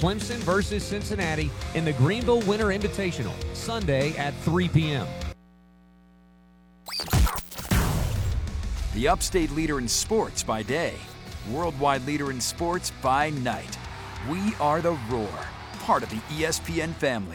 Clemson versus Cincinnati in the Greenville Winter Invitational, Sunday at 3 p.m. The upstate leader in sports by day, worldwide leader in sports by night. We are the Roar, part of the ESPN family.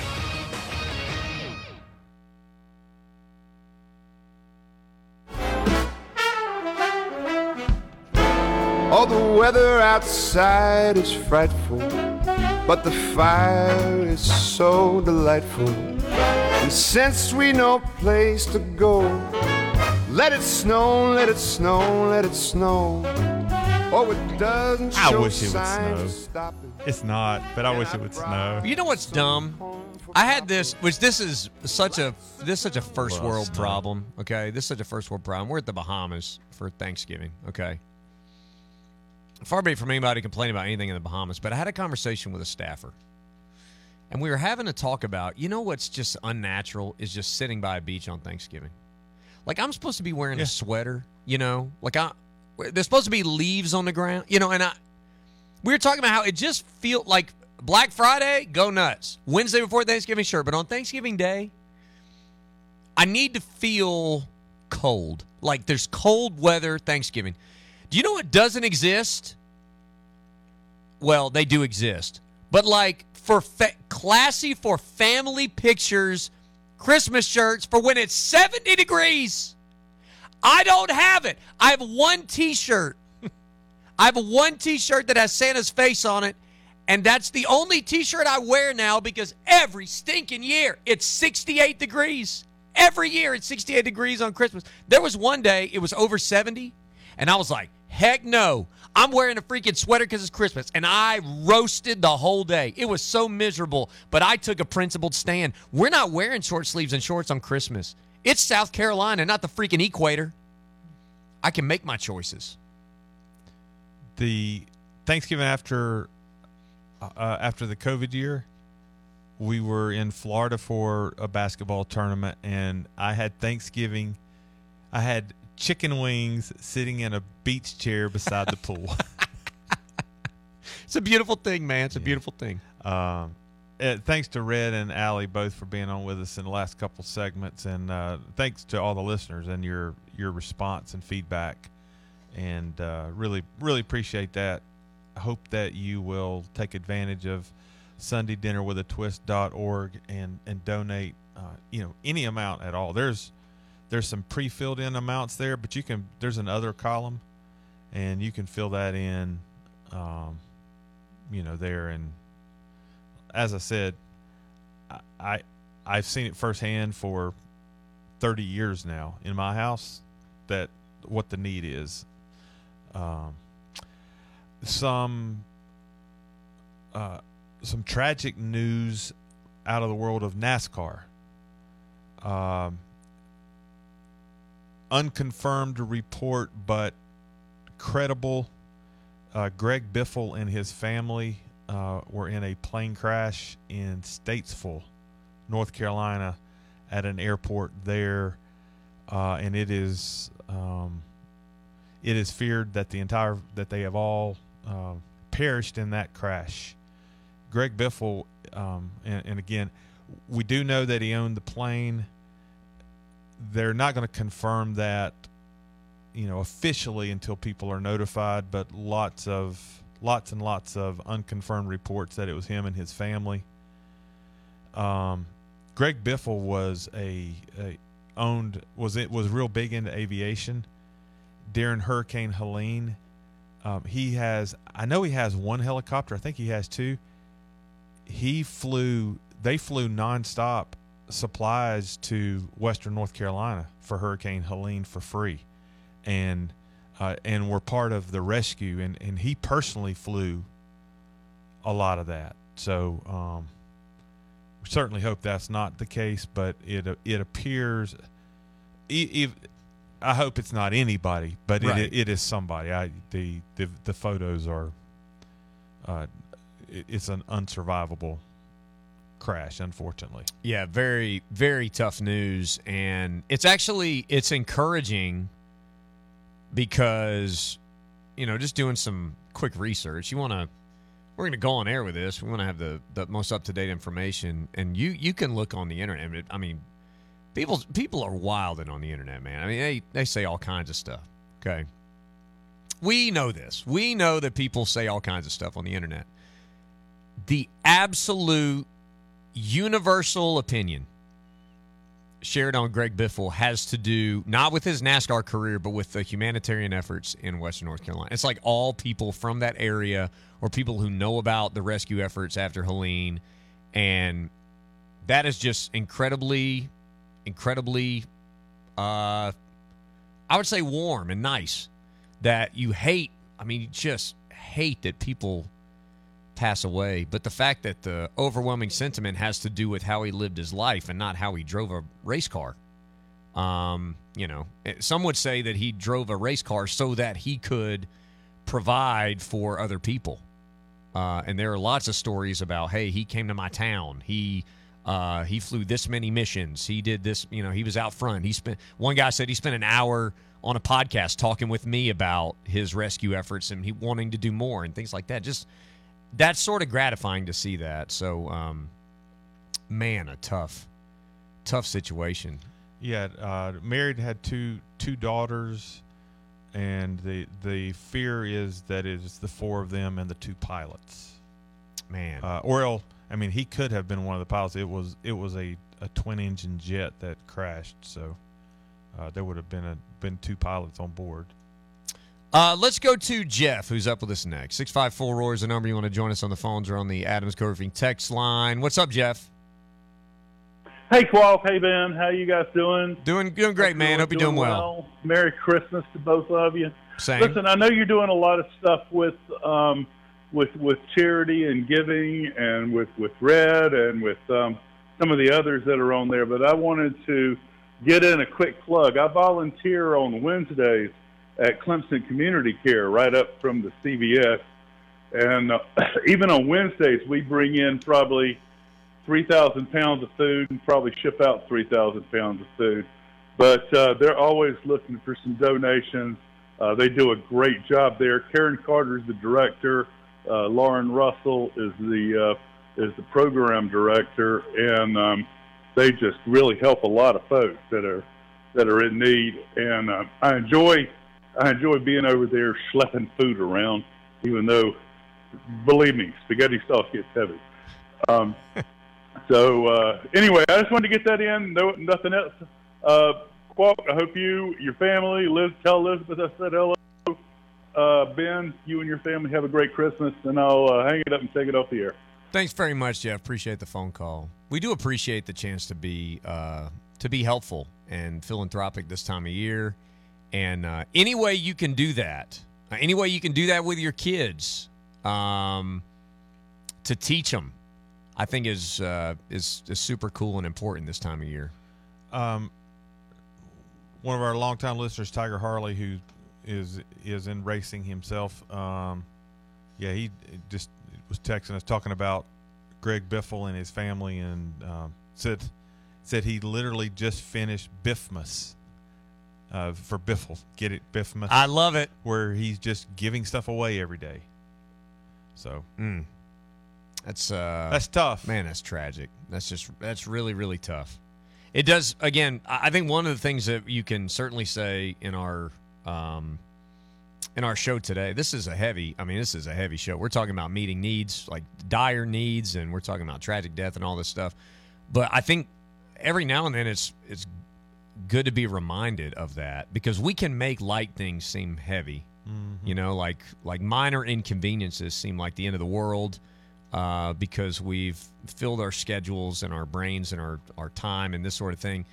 Oh, the weather outside is frightful, but the fire is so delightful. And since we no place to go, let it snow, let it snow, let it snow. Oh, it doesn't show I wish it would signs snow. of stopping. It's not, but I wish it would snow. You know what's dumb? I had this, which this is such a first world problem. Okay, this is such a first world problem. We're at the Bahamas for Thanksgiving. Okay, far be it from anybody complaining about anything in the Bahamas, but I had a conversation with a staffer, and we were having to talk about, you know, what's just unnatural is just sitting by a beach on Thanksgiving. Like, I'm supposed to be wearing a sweater, you know, like there's supposed to be leaves on the ground, you know, and we were talking about how it just feels like Black Friday, go nuts. Wednesday before Thanksgiving, sure. But on Thanksgiving Day, I need to feel cold. Like there's cold weather Thanksgiving. Do you know what doesn't exist? Well, they do exist. But like for classy for family pictures, Christmas shirts for when it's 70 degrees. I don't have it. I have one T-shirt. I have one T-shirt that has Santa's face on it. And that's the only T-shirt I wear now because every stinking year it's 68 degrees. Every year it's 68 degrees on Christmas. There was one day it was over 70, and I was like, heck no. I'm wearing a freaking sweater because it's Christmas. And I roasted the whole day. It was so miserable, but I took a principled stand. We're not wearing short sleeves and shorts on Christmas. It's South Carolina, not the freaking equator. I can make my choices. The Thanksgiving after the COVID year, we were in Florida for a basketball tournament, and I had Thanksgiving. I had chicken wings sitting in a beach chair beside the pool. It's a beautiful thing, man. It's a beautiful thing. Thanks to Red and Allie both for being on with us in the last couple segments, and thanks to all the listeners and your response and feedback, and really appreciate that. I hope that you will take advantage of SundayDinnerWithATwist.org and donate any amount at all. There's some pre-filled in amounts there, but there's another column, and you can fill that in there. And as I said, I've seen it firsthand for 30 years now in my house that what the need is. Some tragic news out of the world of NASCAR. Unconfirmed report, but credible. Greg Biffle and his family were in a plane crash in Statesville, North Carolina, at an airport there, and it is feared that they have all perished in that crash. Greg Biffle, and again, we do know that he owned the plane. They're not going to confirm that, officially until people are notified, but lots and lots of unconfirmed reports that it was him and his family. Greg Biffle was was real big into aviation. During Hurricane Helene, I know he has one helicopter. I think he has two. They flew nonstop supplies to Western North Carolina for Hurricane Helene for free, and were part of the rescue. And he personally flew a lot of that. So we certainly hope that's not the case, but it appears. I hope it's not anybody, but right. It is somebody. The photos are. It's an unsurvivable crash, unfortunately. Yeah, very, very tough news, and it's encouraging because, just doing some quick research, you want to we're going to go on air with this. We want to have the most up-to-date information. And you can look on the internet. I mean, people are wilding on the internet, man. I mean, they say all kinds of stuff, okay? We know this. We know that people say all kinds of stuff on the internet. The absolute universal opinion shared on Greg Biffle has to do not with his NASCAR career, but with the humanitarian efforts in Western North Carolina. It's like all people from that area or people who know about the rescue efforts after Helene, and that is just incredibly, I would say warm and nice that you hate. I mean, you just hate that people pass away, but the fact that the overwhelming sentiment has to do with how he lived his life and not how he drove a race car. Some would say that he drove a race car so that he could provide for other people. And there are lots of stories about, hey, he came to my town. He flew this many missions. He did this, he was out front. One guy said he spent an hour on a podcast talking with me about his rescue efforts and he wanting to do more and things like that. Just, that's sort of gratifying to see that. So, man, a tough situation. Yeah, married, had two daughters, and the fear is that it's the four of them and the two pilots. Man, he could have been one of the pilots. It was a twin-engine jet that crashed, so there would have been two pilots on board. Let's go to Jeff, who's up with us next. 654-ROAR is the number you want to join us on the phones or on the Adams Roofing text line. What's up, Jeff? Hey, Qualf. Hey, Ben. How you guys doing? Doing great, man. Hope you're doing well. Merry Christmas to both of you. Same. Listen, I know you're doing a lot of stuff with charity and giving and with Red and with some of the others that are on there, but I wanted to get in a quick plug. I volunteer on Wednesdays at Clemson Community Care right up from the CVS. And even on Wednesdays, we bring in probably 3,000 pounds of food and probably ship out 3,000 pounds of food. But they're always looking for some donations. They do a great job there. Karen Carter is the director. Lauren Russell is the program director. And they just really help a lot of folks that are in need. And I enjoy being over there schlepping food around, even though, believe me, spaghetti sauce gets heavy. Anyway, I just wanted to get that in. No, nothing else. Qualk, I hope you, your family, tell Elizabeth I said hello. Ben, you and your family have a great Christmas, and I'll hang it up and take it off the air. Thanks very much, Jeff. Appreciate the phone call. We do appreciate the chance to be helpful and philanthropic this time of year. And any way you can do that, with your kids, to teach them, I think is super cool and important this time of year. One of our longtime listeners, Tiger Harley, who is in racing himself, he just was texting us talking about Greg Biffle and his family, and said he literally just finished Biffmas. For Biffle, get it, Biffmas. I love it. Where he's just giving stuff away every day. So that's tough, man. That's tragic. That's really, really tough. It does. Again, I think one of the things that you can certainly say in our show today, this is a heavy show. We're talking about meeting needs, like dire needs, and we're talking about tragic death and all this stuff. But I think every now and then it's good to be reminded of that, because we can make light things seem heavy. Mm-hmm. Like minor inconveniences seem like the end of the world, because we've filled our schedules and our brains and our time and this sort of thing.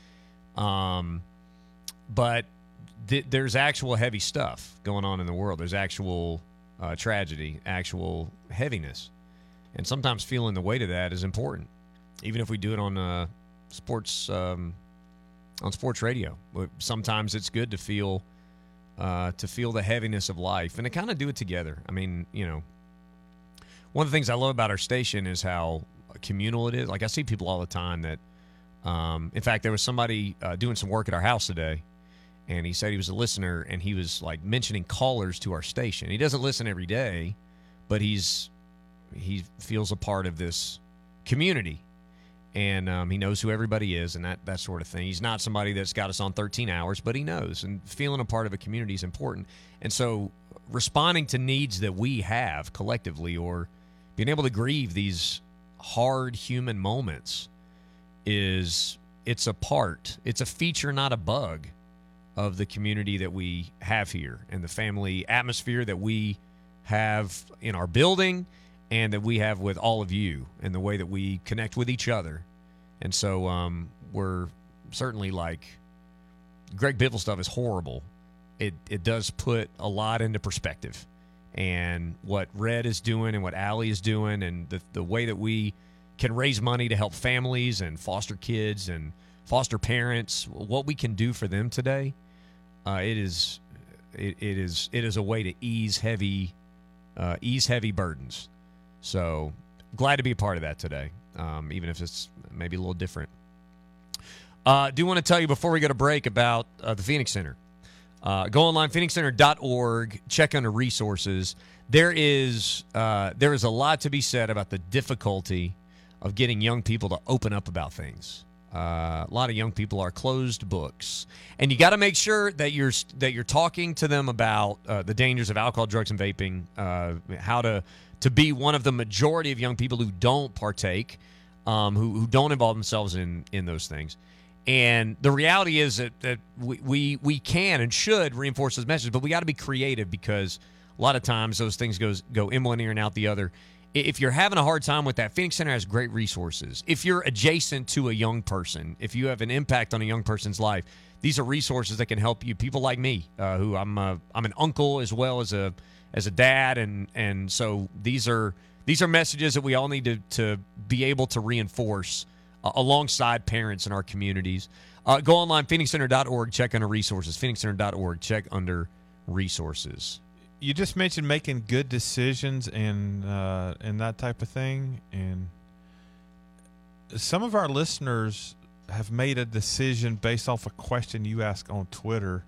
But there's actual heavy stuff going on in the world. There's actual tragedy, actual heaviness. And sometimes feeling the weight of that is important, even if we do it on sports radio. Sometimes it's good to feel the heaviness of life and to kind of do it together. I mean, one of the things I love about our station is how communal it is. Like, I see people all the time that, in fact, there was somebody doing some work at our house today, and he said he was a listener, and he was like mentioning callers to our station. He doesn't listen every day, but he's he feels a part of this community. And he knows who everybody is and that sort of thing. He's not somebody that's got us on 13 hours, but he knows. And feeling a part of a community is important. And so responding to needs that we have collectively, or being able to grieve these hard human moments, it's a feature, not a bug, of the community that we have here and the family atmosphere that we have in our building and that we have with all of you and the way that we connect with each other. And so we're certainly, like, Greg Bivol stuff is horrible. It does put a lot into perspective. And what Red is doing and what Allie is doing and the way that we can raise money to help families and foster kids and foster parents, what we can do for them today, it is a way to ease heavy burdens. So glad to be a part of that today, even if it's maybe a little different. Do want to tell you before we go to break about the Phoenix Center. Go online, phoenixcenter.org, check under resources. There is a lot to be said about the difficulty of getting young people to open up about things. A lot of young people are closed books, and you got to make sure that you're talking to them about the dangers of alcohol, drugs, and vaping. How to be one of the majority of young people who don't partake, who don't involve themselves in those things. And the reality is that we can and should reinforce those messages, but we got to be creative, because a lot of times those things go in one ear and out the other. If you're having a hard time with that, Phoenix Center has great resources. If you're adjacent to a young person, if you have an impact on a young person's life, these are resources that can help you. People like me, who I'm an uncle as well as a dad, and so these are messages that we all need to be able to reinforce alongside parents in our communities. Go online, phoenixcenter.org, check under resources. Phoenixcenter.org, check under resources. You just mentioned making good decisions and that type of thing, and some of our listeners have made a decision based off a question you asked on Twitter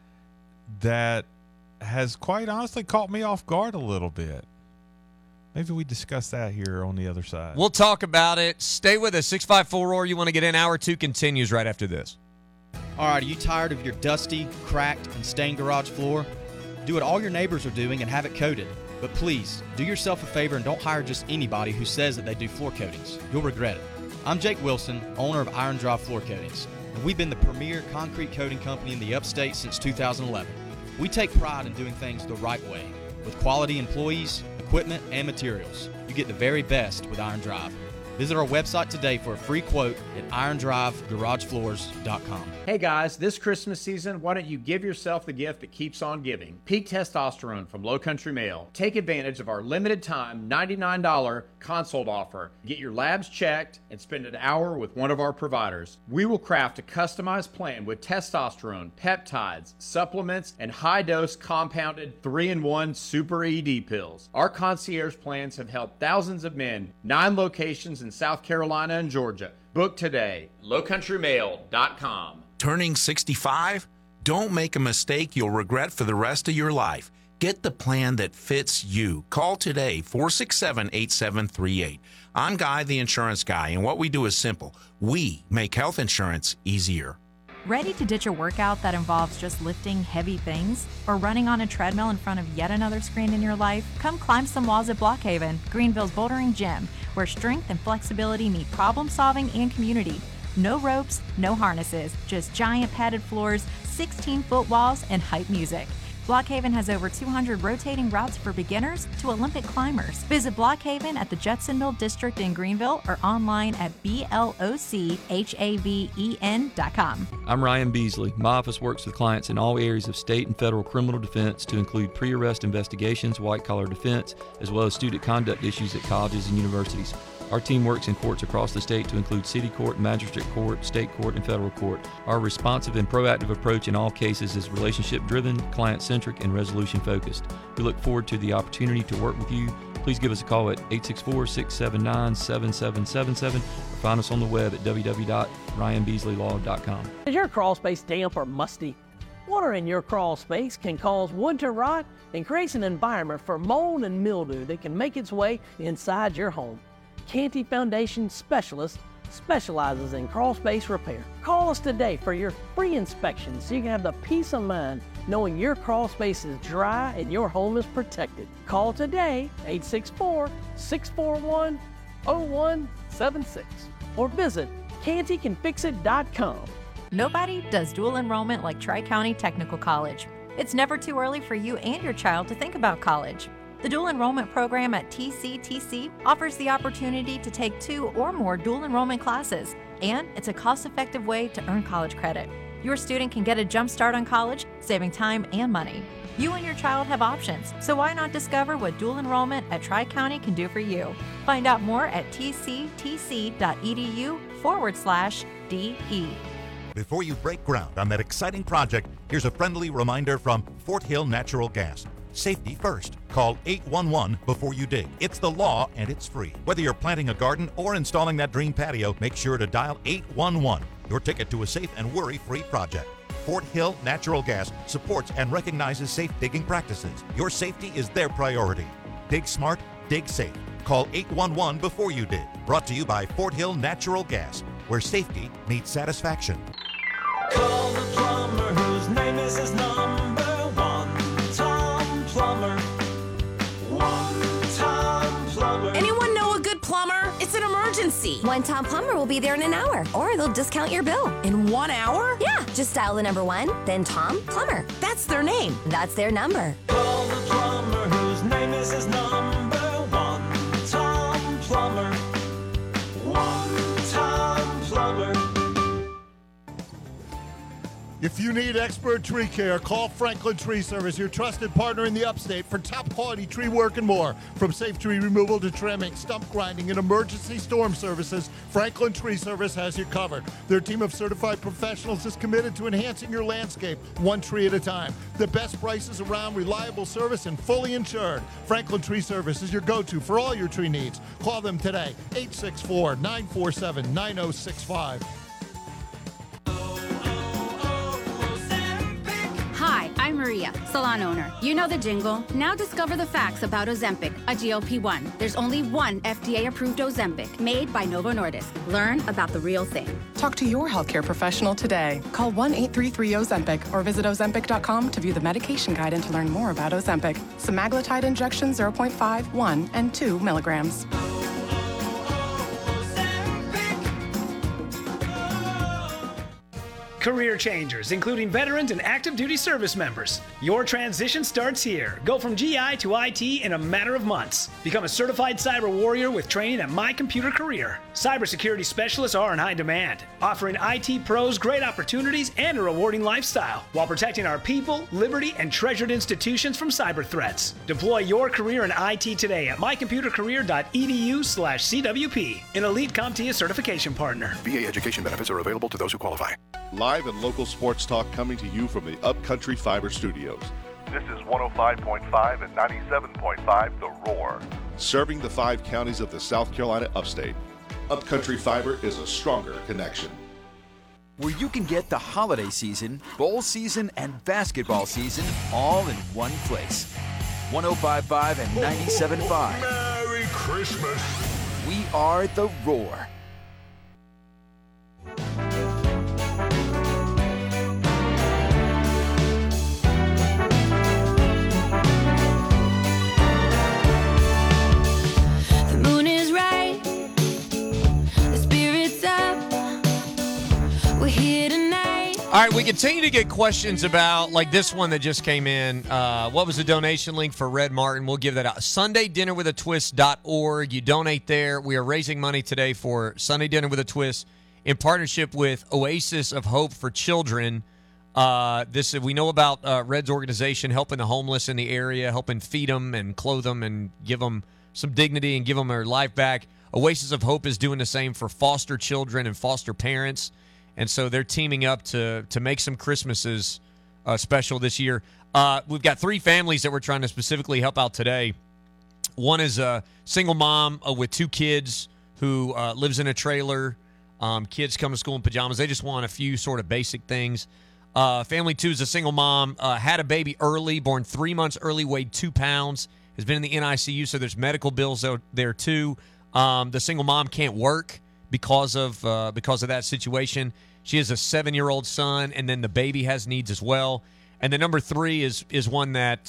that has quite honestly caught me off guard a little bit. Maybe we discuss that here on the other side. We'll talk about it. Stay with us. 654-ROAR. You want to get in? Hour 2 continues right after this. All right, are you tired of your dusty, cracked, and stained garage floor? Do what all your neighbors are doing and have it coated. But please, do yourself a favor and don't hire just anybody who says that they do floor coatings. You'll regret it. I'm Jake Wilson, owner of Iron Drive Floor Coatings, and we've been the premier concrete coating company in the upstate since 2011. We take pride in doing things the right way, with quality employees, equipment, and materials. You get the very best with Iron Drive. Visit our website today for a free quote at irondrivegaragefloors.com. Hey guys, this Christmas season, why don't you give yourself the gift that keeps on giving? Peak Testosterone from Low Country Male. Take advantage of our limited time $99 consult offer. Get your labs checked and spend an hour with one of our providers. We will craft a customized plan with testosterone, peptides, supplements, and high-dose compounded 3-in-1 Super ED pills. Our concierge plans have helped thousands of men, 9 locations in South Carolina and Georgia. Book today, lowcountrymail.com. Turning 65? Don't make a mistake you'll regret for the rest of your life. Get the plan that fits you. Call today, 467-8738. I'm Guy, the insurance guy, and what we do is simple. We make health insurance easier. Ready to ditch a workout that involves just lifting heavy things or running on a treadmill in front of yet another screen in your life? Come climb some walls at Blockhaven, Greenville's bouldering gym, where strength and flexibility meet problem solving and community. No ropes, no harnesses, just giant padded floors, 16-foot walls, and hype music. Blockhaven has over 200 rotating routes for beginners to Olympic climbers. Visit Blockhaven at the Judson Mill District in Greenville or online at BLOCHAVEN.com. I'm Ryan Beasley. My office works with clients in all areas of state and federal criminal defense to include pre-arrest investigations, white-collar defense, as well as student conduct issues at colleges and universities. Our team works in courts across the state to include city court, magistrate court, state court, and federal court. Our responsive and proactive approach in all cases is relationship-driven, client-centric, and resolution-focused. We look forward to the opportunity to work with you. Please give us a call at 864-679-7777 or find us on the web at www.ryanbeasleylaw.com. Is your crawl space damp or musty? Water in your crawl space can cause wood to rot and creates an environment for mold and mildew that can make its way inside your home. Canty Foundation Specialist specializes in crawl space repair. Call us today for your free inspection so you can have the peace of mind knowing your crawl space is dry and your home is protected. Call today, 864-641-0176, or visit cantycanfixit.com. Nobody does dual enrollment like Tri-County Technical College. It's never too early for you and your child to think about college. The dual enrollment program at TCTC offers the opportunity to take 2 or more dual enrollment classes, and it's a cost-effective way to earn college credit. Your student can get a jump start on college, saving time and money. You and your child have options, so why not discover what dual enrollment at Tri-County can do for you? Find out more at tctc.edu/DE. Before you break ground on that exciting project, here's a friendly reminder from Fort Hill Natural Gas. Safety first. Call 811 before you dig. It's the law and it's free. Whether you're planting a garden or installing that dream patio, make sure to dial 811. Your ticket to a safe and worry-free project. Fort Hill Natural Gas supports and recognizes safe digging practices. Your safety is their priority. Dig smart, dig safe. Call 811 before you dig. Brought to you by Fort Hill Natural Gas, where safety meets satisfaction. Call the plumber whose name is his number one. Tom Plumber. One Tom Plumber. Anyone know a good plumber? It's an emergency. One Tom Plumber will be there in an hour, or they'll discount your bill. In 1 hour? Yeah, just dial the number 1, then Tom Plumber. That's their name. That's their number. Call the plumber whose name is his number one. Tom Plumber. One Tom Plumber. If you need expert tree care, call Franklin Tree Service, your trusted partner in the upstate for top quality tree work and more. From safe tree removal to trimming, stump grinding, and emergency storm services, Franklin Tree Service has you covered. Their team of certified professionals is committed to enhancing your landscape one tree at a time. The best prices around, reliable service, and fully insured. Franklin Tree Service is your go-to for all your tree needs. Call them today, 864-947-9065. Hi, I'm Maria, salon owner. You know the jingle. Now discover the facts about Ozempic, a GLP-1. There's only one FDA-approved Ozempic, made by Novo Nordisk. Learn about the real thing. Talk to your healthcare professional today. Call 1-833-OZEMPIC or visit Ozempic.com to view the medication guide and to learn more about Ozempic. Semaglutide injection 0.5, 1, and 2 milligrams. Career changers, including veterans and active duty service members. Your transition starts here. Go from GI to IT in a matter of months. Become a certified cyber warrior with training at My Computer Career. Cybersecurity specialists are in high demand, offering IT pros great opportunities and a rewarding lifestyle while protecting our people, liberty, and treasured institutions from cyber threats. Deploy your career in IT today at mycomputercareer.edu/CWP, an elite CompTIA certification partner. VA education benefits are available to those who qualify. Live and local sports talk coming to you from the Upcountry Fiber Studios. This is 105.5 and 97.5 The Roar. Serving the 5 counties of the South Carolina upstate. Upcountry Fiber is a stronger connection. Where you can get the holiday season, bowl season, and basketball season all in one place. 105.5 and 97.5. Merry Christmas. We are The Roar. All right, we continue to get questions about, like this one that just came in. What was the donation link for Red Martin? We'll give that out. SundayDinnerWithATwist.org. You donate there. We are raising money today for Sunday Dinner with a Twist in partnership with Oasis of Hope for Children. We know about Red's organization helping the homeless in the area, helping feed them and clothe them and give them some dignity and give them their life back. Oasis of Hope is doing the same for foster children and foster parents. And so they're teaming up to make some Christmases special this year. We've got 3 families that we're trying to specifically help out today. One is a single mom with 2 kids who lives in a trailer. Kids come to school in pajamas. They just want a few sort of basic things. Family 2 is a single mom, had a baby early, born 3 months early, weighed 2 pounds, has been in the NICU, so there's medical bills there too. The single mom can't work because of that situation. She has a 7-year-old son, and then the baby has needs as well. And then number 3 is one that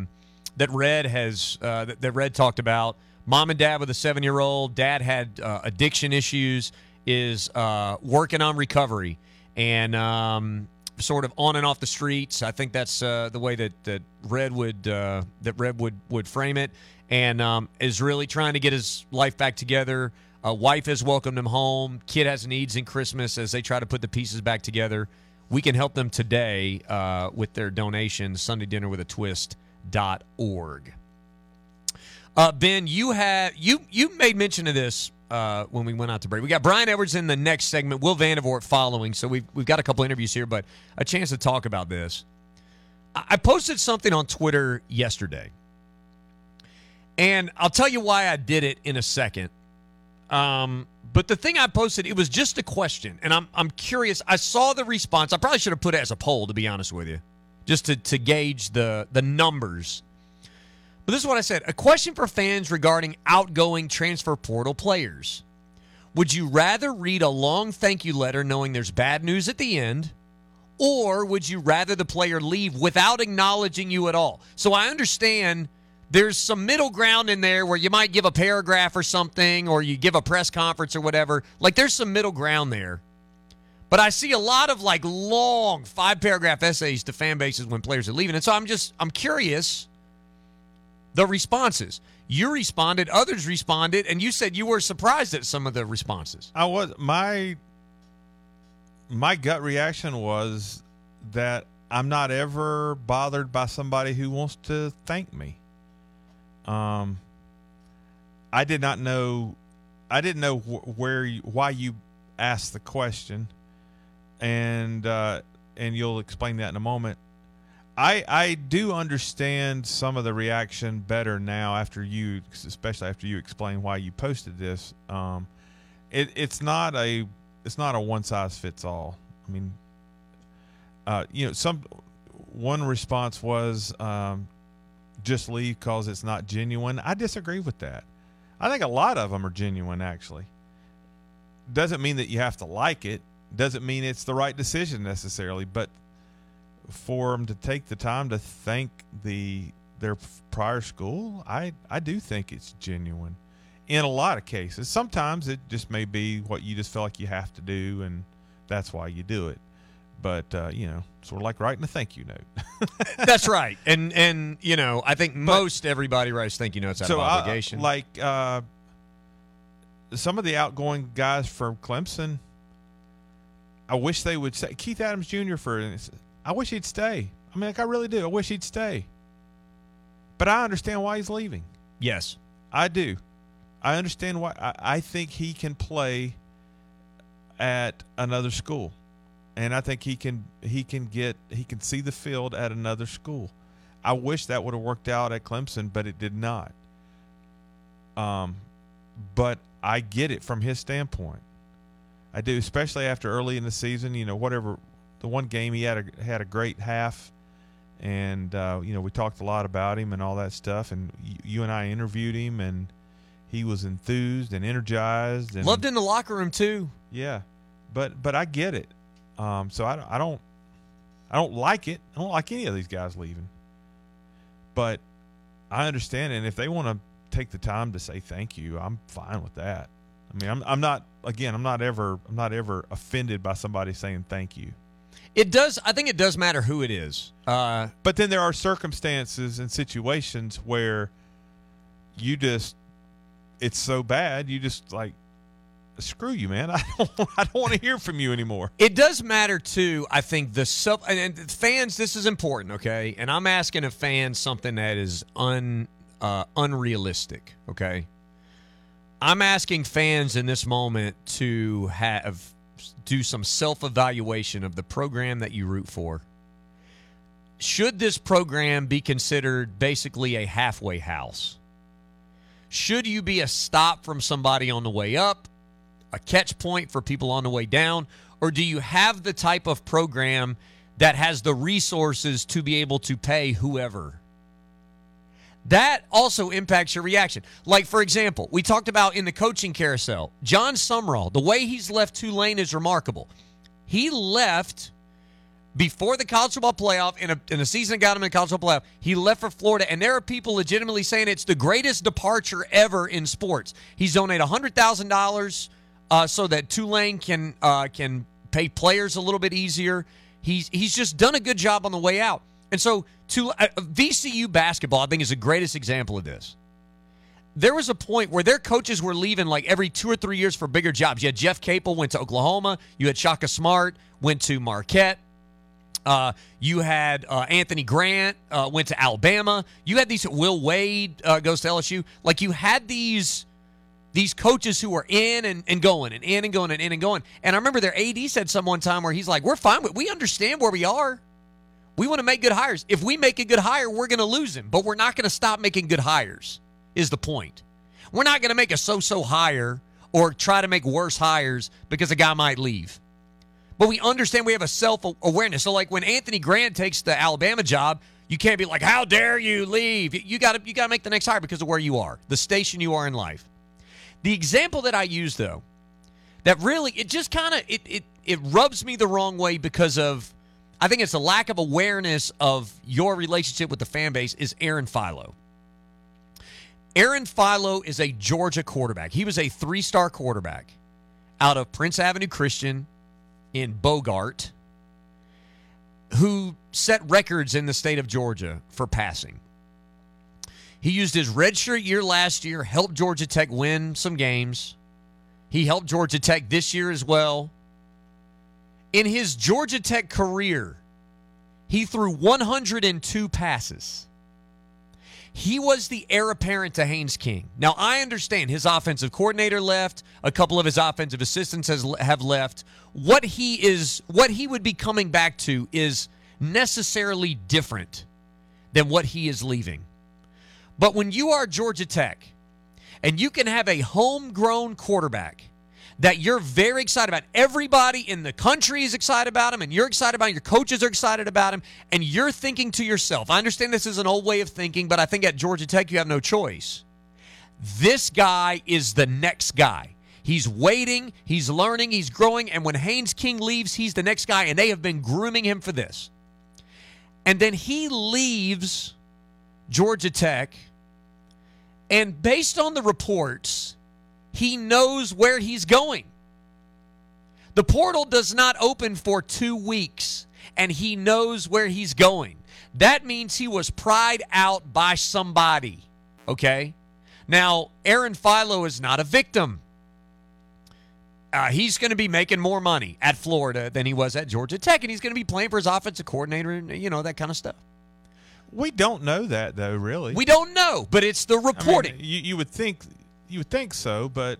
Red talked about. Mom and dad with a 7-year-old. Dad had addiction issues, is working on recovery, and sort of on and off the streets. I think that's the way that Red would frame it, and is really trying to get his life back together. Wife has welcomed him home. Kid has needs in Christmas as they try to put the pieces back together. We can help them today with their donation, SundayDinnerWithATwist.org. Ben, you made mention of this when we went out to break. We got Brian Edwards in the next segment, Will Vandervoort following, so we've got a couple interviews here, but a chance to talk about this. I posted something on Twitter yesterday, and I'll tell you why I did it in a second. But the thing I posted, it was just a question, and I'm curious. I saw the response. I probably should have put it as a poll, to be honest with you, just to gauge the numbers. But this is what I said. A question for fans regarding outgoing transfer portal players. Would you rather read a long thank you letter knowing there's bad news at the end, or would you rather the player leave without acknowledging you at all? So I understand there's some middle ground in there where you might give a paragraph or something, or you give a press conference or whatever. Like, there's some middle ground there. But I see a lot of, like, long 5-paragraph essays to fan bases when players are leaving. And so I'm curious the responses. You responded, others responded, and you said you were surprised at some of the responses. I was. My gut reaction was that I'm not ever bothered by somebody who wants to thank me. I did not know. I didn't know why you asked the question, and you'll explain that in a moment. I do understand some of the reaction better now especially after you explain why you posted this. It's not a one size fits all. I mean, one response was just leave because it's not genuine. I disagree with that. I think a lot of them are genuine, actually. Doesn't mean that you have to like it. Doesn't mean it's the right decision necessarily, but for them to take the time to thank their prior school, I do think it's genuine in a lot of cases. Sometimes it just may be what you just feel like you have to do, and that's why you do it. But, sort of like writing a thank you note. That's right. And I think most everybody writes thank you notes out of obligation. Some of the outgoing guys from Clemson, I wish they would say, Keith Adams Jr., I wish he'd stay. I mean, I really do. I wish he'd stay. But I understand why he's leaving. Yes. I do. I understand why. I think he can play at another school. And I think he can see the field at another school. I wish that would have worked out at Clemson, but it did not. But I get it from his standpoint. I do, especially after early in the season. Whatever the one game he had a great half, and we talked a lot about him and all that stuff. And you and I interviewed him, and he was enthused and energized and loved in the locker room too. Yeah, but I get it. So I don't like it. I don't like any of these guys leaving. But I understand, and if they want to take the time to say thank you, I'm fine with that. I mean, I'm not ever offended by somebody saying thank you. It does. I think it does matter who it is. But then there are circumstances and situations where it's so bad, you just like, screw you, man. I don't want to hear from you anymore. It does matter too. I think and fans, this is important, okay? And I'm asking of fans something that is unrealistic, okay? I'm asking fans in this moment to do some self-evaluation of the program that you root for. Should this program be considered basically a halfway house? Should you be a stop from somebody on the way up, a catch point for people on the way down, or do you have the type of program that has the resources to be able to pay whoever. That also impacts your reaction. Like, for example, we talked about in the coaching carousel, John Sumrall, the way he's left Tulane is remarkable. He left before the college football playoff, in a season that got him in the college football playoff. He left for Florida, and there are people legitimately saying it's the greatest departure ever in sports. He's donated $100,000 so that Tulane can pay players a little bit easier. He's just done a good job on the way out. And so VCU basketball, I think, is the greatest example of this. There was a point where their coaches were leaving like every 2 or 3 years for bigger jobs. You had Jeff Capel, went to Oklahoma. You had Shaka Smart, went to Marquette. You had Anthony Grant, went to Alabama. You had these, Will Wade goes to LSU. Like, you had these coaches who were in and going and in and going and in and going. And I remember their AD said one time where he's like, we're fine we understand where we are. We want to make good hires. If we make a good hire, we're going to lose him. But we're not going to stop making good hires, is the point. We're not going to make a so-so hire or try to make worse hires because a guy might leave. But we understand we have a self-awareness. So, like, when Anthony Grant takes the Alabama job, you can't be like, how dare you leave? You got to make the next hire because of where you are, the station you are in life. The example that I use, though, that really, it just kind of, it rubs me the wrong way because of, I think it's a lack of awareness of your relationship with the fan base, is Aaron Philo. Aaron Philo is a Georgia quarterback. He was a 3-star quarterback out of Prince Avenue Christian in Bogart, who set records in the state of Georgia for passing. He used his redshirt year last year, helped Georgia Tech win some games. He helped Georgia Tech this year as well. In his Georgia Tech career, he threw 102 passes. He was the heir apparent to Haynes King. Now, I understand his offensive coordinator left. A couple of his offensive assistants have left. What he would be coming back to is necessarily different than what he is leaving. But when you are Georgia Tech and you can have a homegrown quarterback that you're very excited about, everybody in the country is excited about him, and you're excited about him, your coaches are excited about him, and you're thinking to yourself, I understand this is an old way of thinking, but I think at Georgia Tech you have no choice. This guy is the next guy. He's waiting, he's learning, he's growing, and when Haynes King leaves, he's the next guy, and they have been grooming him for this. And then he leaves Georgia Tech, and based on the reports, he knows where he's going. The portal does not open for 2 weeks, and he knows where he's going. That means he was pried out by somebody, okay? Now, Aaron Philo is not a victim. He's going to be making more money at Florida than he was at Georgia Tech, and he's going to be playing for his offensive coordinator and, that kind of stuff. We don't know that, though, really. We don't know, but it's the reporting. I mean, you would think so, but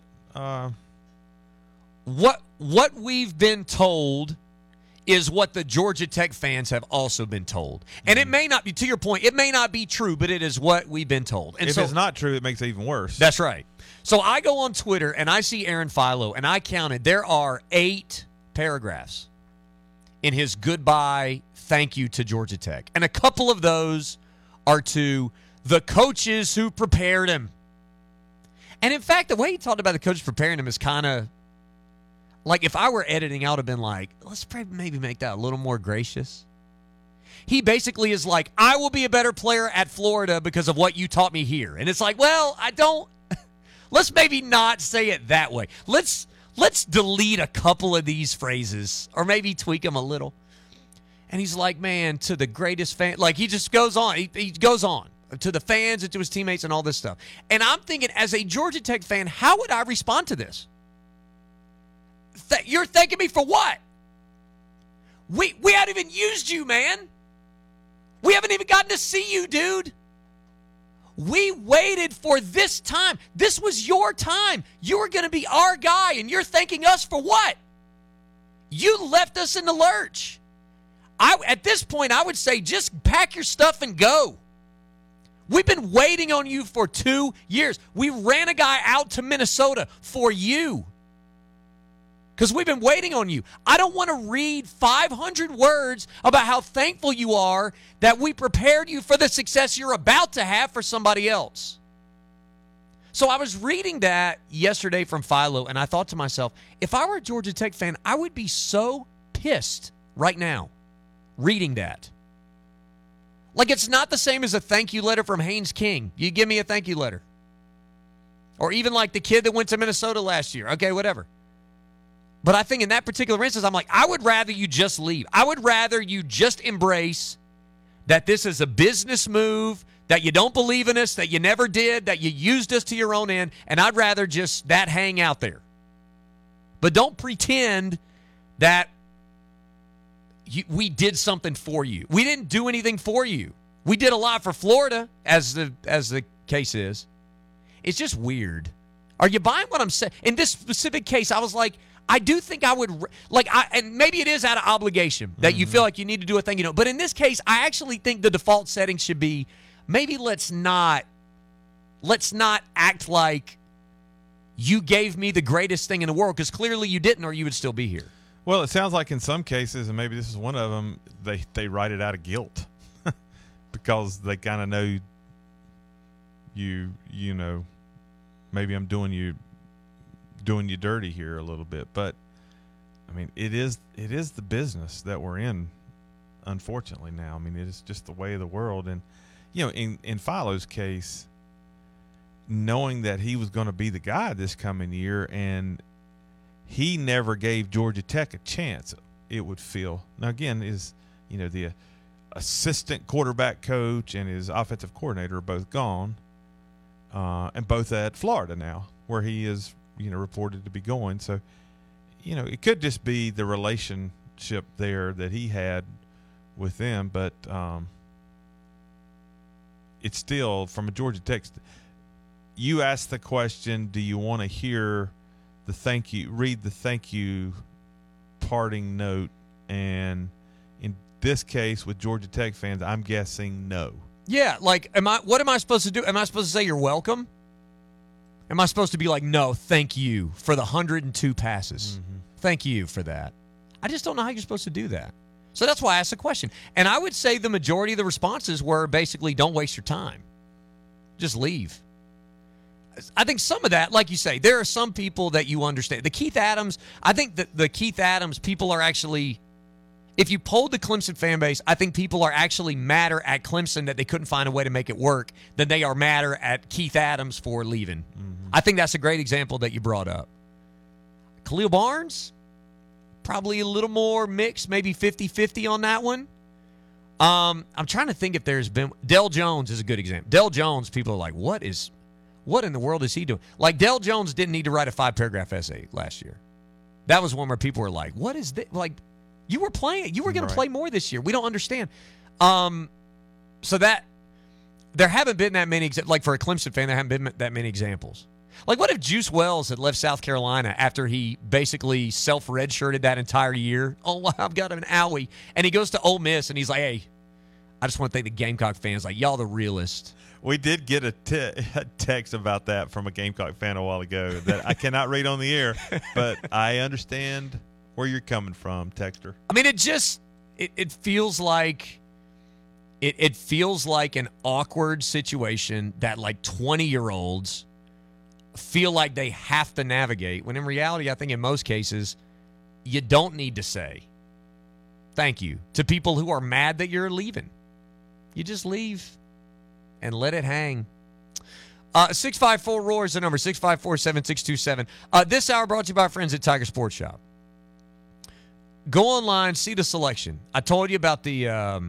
what we've been told is what the Georgia Tech fans have also been told. And it may not be, to your point, it may not be true, but it is what we've been told. And if it's not true, it makes it even worse. That's right. So I go on Twitter and I see Aaron Philo, and I counted, there are 8 paragraphs in his goodbye thank you to Georgia Tech. And a couple of those are to the coaches who prepared him. And in fact, the way he talked about the coaches preparing him is kind of like, if I were editing, I would have been like, let's maybe make that a little more gracious. He basically is like, I will be a better player at Florida because of what you taught me here. And it's like, well, let's maybe not say it that way. Let's delete a couple of these phrases or maybe tweak them a little. And he's like, man, to the greatest fan, like he just goes on. He goes on to the fans and to his teammates and all this stuff. And I'm thinking, as a Georgia Tech fan, how would I respond to this? You're thanking me for what? We haven't even used you, man. We haven't even gotten to see you, dude. We waited for this time. This was your time. You were going to be our guy, and you're thanking us for what? You left us in the lurch. At this point, I would say just pack your stuff and go. We've been waiting on you for 2 years. We ran a guy out to Minnesota for you. because we've been waiting on you. I don't want to read 500 words about how thankful you are that we prepared you for the success you're about to have for somebody else. So I was reading that yesterday from Philo, and I thought to myself, if I were a Georgia Tech fan, I would be so pissed right now reading that. Like, it's not the same as a thank you letter from Haynes King. You give me a thank you letter. Or even like the kid that went to Minnesota last year. Okay, whatever. But I think in that particular instance, I'm like, I would rather you just leave. I would rather you just embrace that this is a business move, that you don't believe in us, that you never did, that you used us to your own end, and I'd rather just that hang out there. But don't pretend that we did something for you. We didn't do anything for you. We did a lot for Florida, as the case is. It's just weird. Are you buying what I'm saying? In this specific case, I was like, I do think I would, and maybe it is out of obligation that you feel like you need to do a thing, But in this case, I actually think the default setting should be, maybe let's not act like you gave me the greatest thing in the world, because clearly you didn't, or you would still be here. Well, it sounds like in some cases, and maybe this is one of them, they write it out of guilt because they kind of know you know, maybe I'm doing you dirty here a little bit. But I mean, it is the business that we're in, unfortunately now. I mean, it is just the way of the world. And in Philo's case, knowing that he was going to be the guy this coming year, and he never gave Georgia Tech a chance, it would feel. Now, again, the assistant quarterback coach and his offensive coordinator are both gone, and both at Florida now, where he is, reported to be going. So, it could just be the relationship there that he had with them, but it's still, from a Georgia Tech, you ask the question, do you want to hear read the thank you parting note? And in this case with Georgia Tech fans, I'm guessing no. Yeah, like, what am I supposed to do? Am I supposed to say you're welcome? Am I supposed to be like, no, thank you for the 102 passes? Mm-hmm. Thank you for that. I just don't know how you're supposed to do that. So that's why I asked the question. And I would say the majority of the responses were basically, don't waste your time. Just leave. I think some of that, like you say, there are some people that you understand. The Keith Adams, I think that the Keith Adams people are actually, if you polled the Clemson fan base, I think people are actually madder at Clemson that they couldn't find a way to make it work than they are madder at Keith Adams for leaving. Mm-hmm. I think that's a great example that you brought up. Khalil Barnes, probably a little more mixed, maybe 50-50 on that one. I'm trying to think if there's been, Del Jones is a good example. Del Jones, people are like, what in the world is he doing? Like, Del Jones didn't need to write a 5-paragraph essay last year. That was one where people were like, what is this? Like, you were playing. You were going to play more this year. We don't understand. So that there haven't been that many, like for a Clemson fan, there haven't been that many examples. Like, what if Juice Wells had left South Carolina after he basically self-redshirted that entire year? Oh, I've got an owie. And he goes to Ole Miss, and he's like, hey, I just want to thank the Gamecock fans. Like, y'all the realest. We did get a text about that from a Gamecock fan a while ago that I cannot read on the air, but I understand where you're coming from, texter. I mean, it feels like it feels like an awkward situation that like 20-year-olds feel like they have to navigate, when in reality, I think in most cases, you don't need to say thank you to people who are mad that you're leaving. You just leave and let it hang. 654-ROAR is the number, 654-7627. This hour brought to you by our friends at Tiger Sports Shop. Go online, see the selection. I told you about the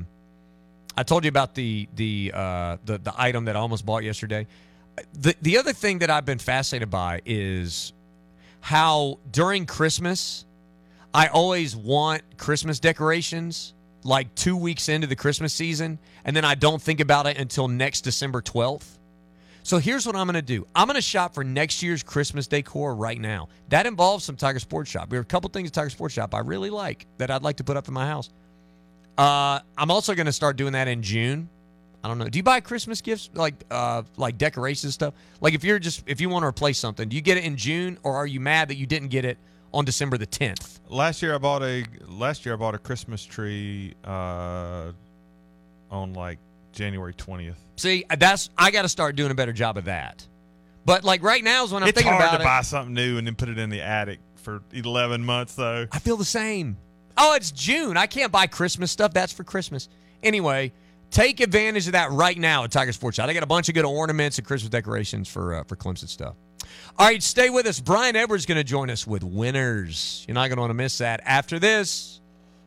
the item that I almost bought yesterday. The other thing that I've been fascinated by is how during Christmas, I always want Christmas decorations like 2 weeks into the Christmas season, and then I don't think about it until next December 12th. So here's what I'm going to do. I'm going to shop for next year's Christmas decor right now. That involves some Tiger Sports Shop. There are a couple things at Tiger Sports Shop I really like that I'd like to put up in my house. I'm also going to start doing that in June. I don't know. Do you buy Christmas gifts like decorations and stuff? Like if you want to replace something, do you get it in June, or are you mad that you didn't get it on December the 10th. Last year I bought a Christmas tree on like January 20th. See, I got to start doing a better job of that. But like right now is when I'm it's thinking hard about to it. buy something new and then put it in the attic for 11 months, though. I feel the same. Oh, it's June. I can't buy Christmas stuff. That's for Christmas. Anyway, take advantage of that right now at Tiger Sports Shop. They got a bunch of good ornaments and Christmas decorations for Clemson stuff. All right, stay with us. Brian Edwards is going to join us with Winners. You're not going to want to miss that after this.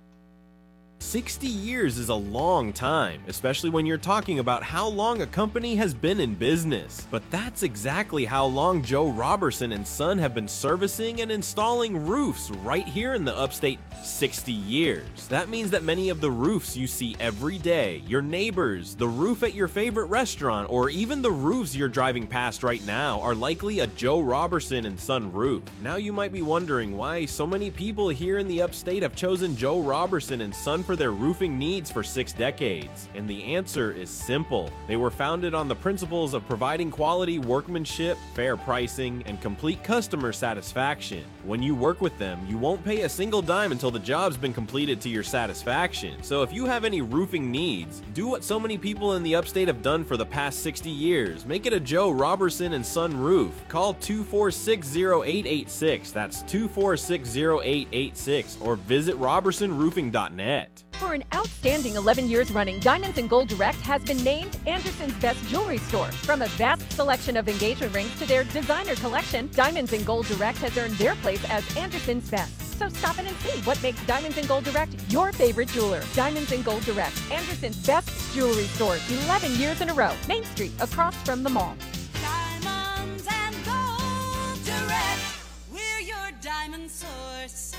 60 years is a long time, especially when you're talking about how long a company has been in business. But that's exactly how long Joe Robertson and Son have been servicing and installing roofs right here in the upstate. 60 years. That means that many of the roofs you see every day, your neighbors, the roof at your favorite restaurant, or even the roofs you're driving past right now are likely a Joe Robertson and Son roof. Now you might be wondering why so many people here in the upstate have chosen Joe Robertson and Son for their roofing needs for 6 decades. And the answer is simple. They were founded on the principles of providing quality workmanship, fair pricing, and complete customer satisfaction. When you work with them, you won't pay a single dime until the job's been completed to your satisfaction. So if you have any roofing needs, do what so many people in the upstate have done for the past 60 years. Make it a Joe Robertson and Son roof. Call 246-0886. That's 246-0886, or visit robertsonroofing.net. For an outstanding 11 years running, Diamonds and Gold Direct has been named Anderson's best jewelry store. From a vast selection of engagement rings to their designer collection, Diamonds and Gold Direct has earned their place as Anderson's best. So stop in and see what makes Diamonds and Gold Direct your favorite jeweler. Diamonds and Gold Direct, Anderson's best jewelry store, 11 years in a row. Main Street, across from the mall. Diamonds and Gold Direct, we're your diamond source.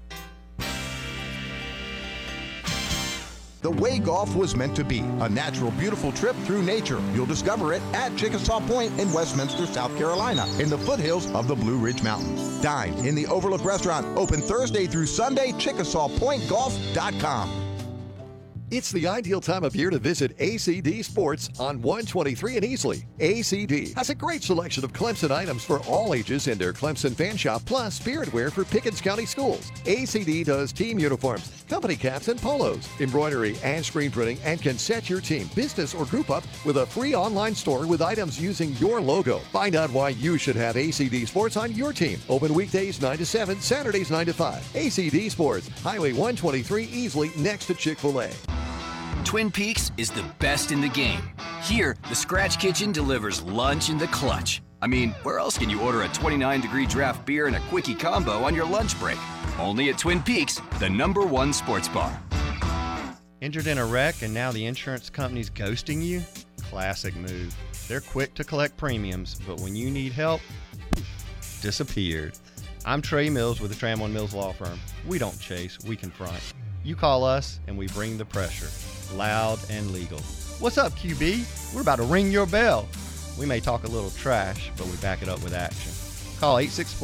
The way golf was meant to be, a natural, beautiful trip through nature. You'll discover it at Chickasaw Point in Westminster, South Carolina, in the foothills of the Blue Ridge Mountains. Dine in the Overlook Restaurant, open Thursday through Sunday, ChickasawPointGolf.com. It's the ideal time of year to visit ACD Sports on 123 in Easley. ACD has a great selection of Clemson items for all ages in their Clemson fan shop, plus spirit wear for Pickens County schools. ACD does team uniforms, company caps and polos, embroidery and screen printing, and can set your team, business, or group up with a free online store with items using your logo. Find out why you should have ACD Sports on your team. Open weekdays 9 to 7, Saturdays 9 to 5. ACD Sports, Highway 123 Easley, next to Chick-fil-A. Twin Peaks is the best in the game. Here, the Scratch Kitchen delivers lunch in the clutch. I mean, where else can you order a 29-degree draft beer and a quickie combo on your lunch break? Only at Twin Peaks, the #1 sports bar. Injured in a wreck and now the insurance company's ghosting you? Classic move. They're quick to collect premiums, but when you need help, disappeared. I'm Trey Mills with the Tramon Mills Law Firm. We don't chase, we confront. You call us and we bring the pressure. Loud and legal. What's up, QB? We're about to ring your bell. We may talk a little trash, but we back it up with action. Call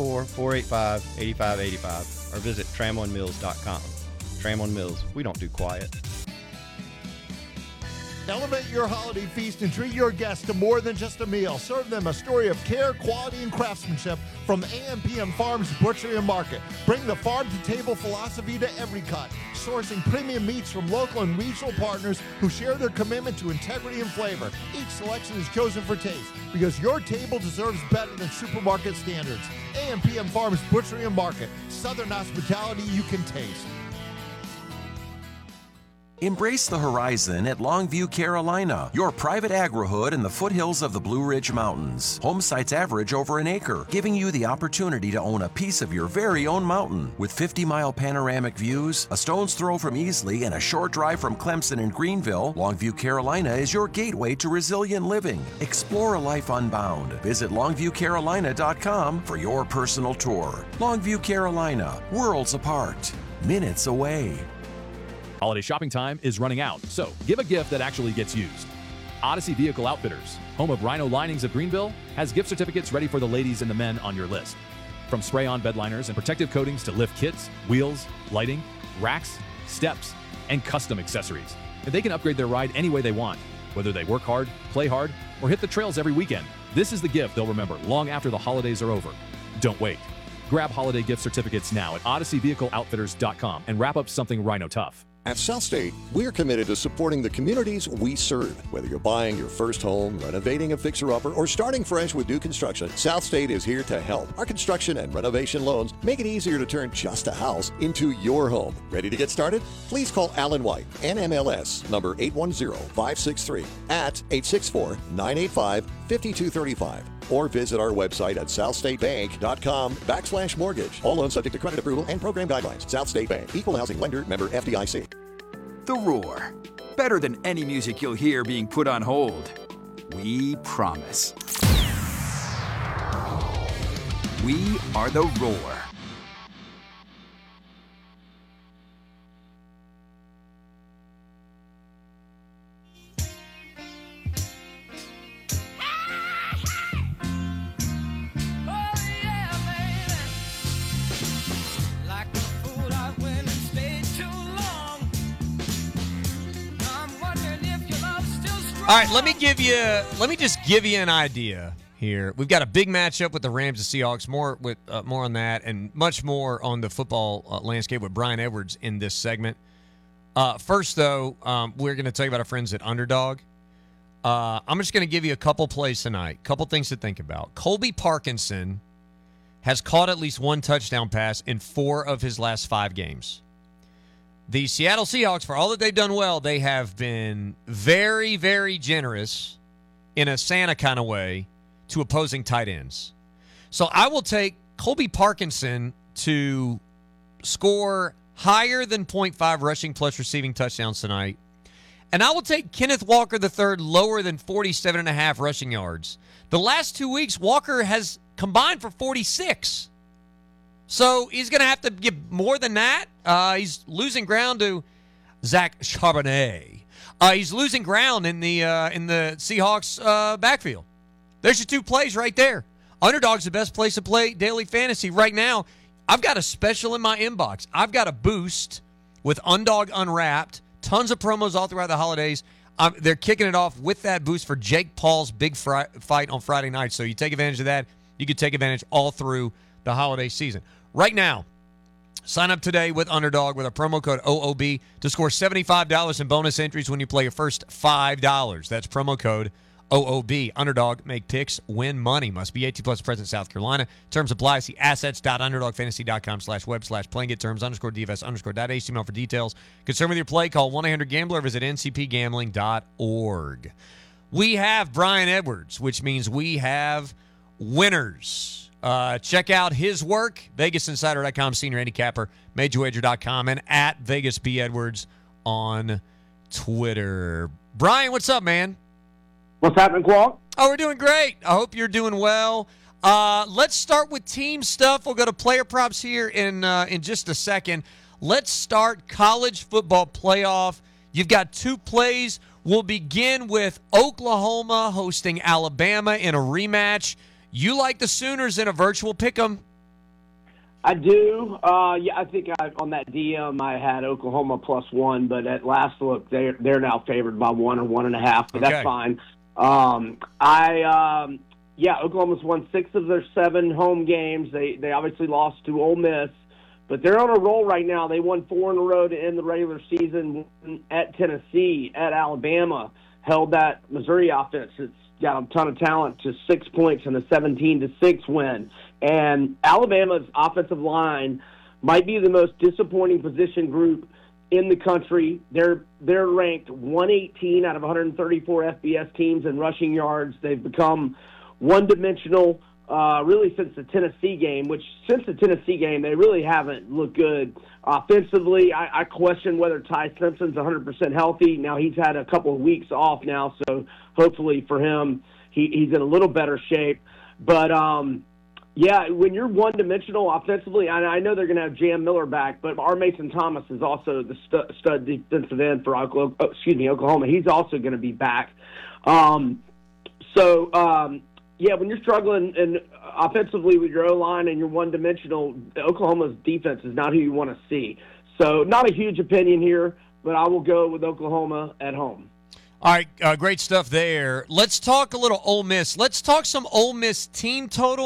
864-485-8585 or visit tramonmills.com. Tramon Mills, we don't do quiet. Elevate your holiday feast and treat your guests to more than just a meal. Serve them a story of care, quality, and craftsmanship from AMPM Farms Butchery and Market. Bring the farm-to-table philosophy to every cut, sourcing premium meats from local and regional partners who share their commitment to integrity and flavor. Each selection is chosen for taste because your table deserves better than supermarket standards. AMPM Farms Butchery and Market. Southern hospitality you can taste. Embrace the horizon at Longview, Carolina, your private agri-hood in the foothills of the Blue Ridge Mountains. Home sites average over an acre, giving you the opportunity to own a piece of your very own mountain. With 50-mile panoramic views, a stone's throw from Easley, and a short drive from Clemson and Greenville, Longview, Carolina is your gateway to resilient living. Explore a life unbound. Visit longviewcarolina.com for your personal tour. Longview, Carolina, worlds apart, minutes away. Holiday shopping time is running out, so give a gift that actually gets used. Odyssey Vehicle Outfitters, home of Rhino Linings of Greenville, has gift certificates ready for the ladies and the men on your list. From spray-on bed liners and protective coatings to lift kits, wheels, lighting, racks, steps, and custom accessories. And they can upgrade their ride any way they want, whether they work hard, play hard, or hit the trails every weekend. This is the gift they'll remember long after the holidays are over. Don't wait. Grab holiday gift certificates now at OdysseyVehicleOutfitters.com and wrap up something Rhino tough. At South State, we're committed to supporting the communities we serve. Whether you're buying your first home, renovating a fixer-upper, or starting fresh with new construction, South State is here to help. Our construction and renovation loans make it easier to turn just a house into your home. Ready to get started? Please call Alan White, NMLS, number 810-563 at 864-985-5235. Or visit our website at southstatebank.com/mortgage. All loans subject to credit approval and program guidelines. South State Bank, equal housing lender, member FDIC. The Roar. Better than any music you'll hear being put on hold. We promise. We are The Roar. All right, let me just give you an idea here. We've got a big matchup with the Rams and Seahawks. More on that and much more on the football landscape with Brian Edwards in this segment. First, though, we're going to tell you about our friends at Underdog. I'm just going to give you a couple plays tonight, couple things to think about. Colby Parkinson has caught at least one touchdown pass in 4 of his last 5 games. The Seattle Seahawks, for all that they've done well, they have been very, very generous in a Santa kind of way to opposing tight ends. So I will take Colby Parkinson to score higher than 0.5 rushing plus receiving touchdowns tonight. And I will take Kenneth Walker III lower than 47.5 rushing yards. The last 2 weeks, Walker has combined for 46. So he's going to have to give more than that. He's losing ground to Zach Charbonnet. He's losing ground in the Seahawks backfield. There's your 2 plays right there. Underdog's the best place to play daily fantasy right now. I've got a special in my inbox. I've got a boost with Undog Unwrapped. Tons of promos all throughout the holidays. They're kicking it off with that boost for Jake Paul's big fight on Friday night. So you take advantage of that. You can take advantage all through the holiday season. Right now, sign up today with Underdog with a promo code OOB to score $75 in bonus entries when you play your first $5. That's promo code OOB. Underdog, make picks, win money. Must be 18 plus, present South Carolina. Terms apply. See assets.underdogfantasy.com/web/playing. Get terms _DFS_.html for details. Concerned with your play, call 1-800-GAMBLER. Visit ncpgambling.org. We have Brian Edwards, which means we have winners. Check out his work, VegasInsider.com, senior handicapper, MajorWager.com, and at VegasBEdwards on Twitter. Brian, what's up, man? What's happening, Qual? Oh, we're doing great. I hope you're doing well. Let's start with team stuff. We'll go to player props here in just a second. Let's start college football playoff. You've got 2 plays. We'll begin with Oklahoma hosting Alabama in a rematch. You like the Sooners in a virtual pick'em? I do. Yeah, I think on that DM I had Oklahoma +1, but at last look, they're now favored by 1 or 1.5. But that's fine. Oklahoma's won 6 of their 7 home games. They obviously lost to Ole Miss, but they're on a roll right now. They won 4 in a row to end the regular season at Tennessee, at Alabama, held that Missouri offense. It's got a ton of talent to 6 points in a 17-6 win. And Alabama's offensive line might be the most disappointing position group in the country. They're ranked 118 out of 134 FBS teams in rushing yards. They've become one-dimensional really since the Tennessee game, since the Tennessee game, they really haven't looked good. Offensively, I question whether Ty Simpson's 100% healthy. Now, he's had a couple of weeks off now, so hopefully for him, he's in a little better shape. But, when you're one-dimensional offensively, I know they're going to have Jam Miller back, but R. Mason Thomas is also the stud defensive end for Oklahoma. He's also going to be back. When you're struggling and offensively with your O-line and you're one-dimensional, Oklahoma's defense is not who you want to see. So not a huge opinion here, but I will go with Oklahoma at home. All right, great stuff there. Let's talk a little Ole Miss. Let's talk some Ole Miss team total